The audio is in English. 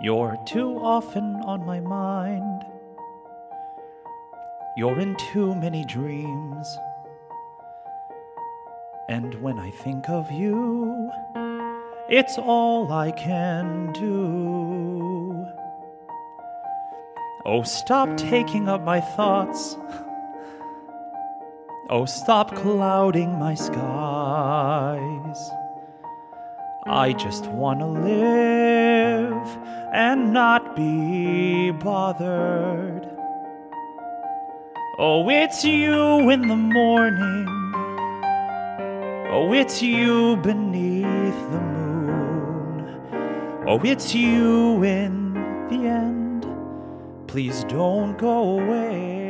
You're too often on my mind. You're in too many dreams. And when I think of you, it's all I can do. Oh, stop taking up my thoughts. Oh, stop clouding my skies. I just want to live and not be bothered. Oh, it's you in the morning. Oh, it's you beneath the moon. Oh, it's you in the end. Please don't go away.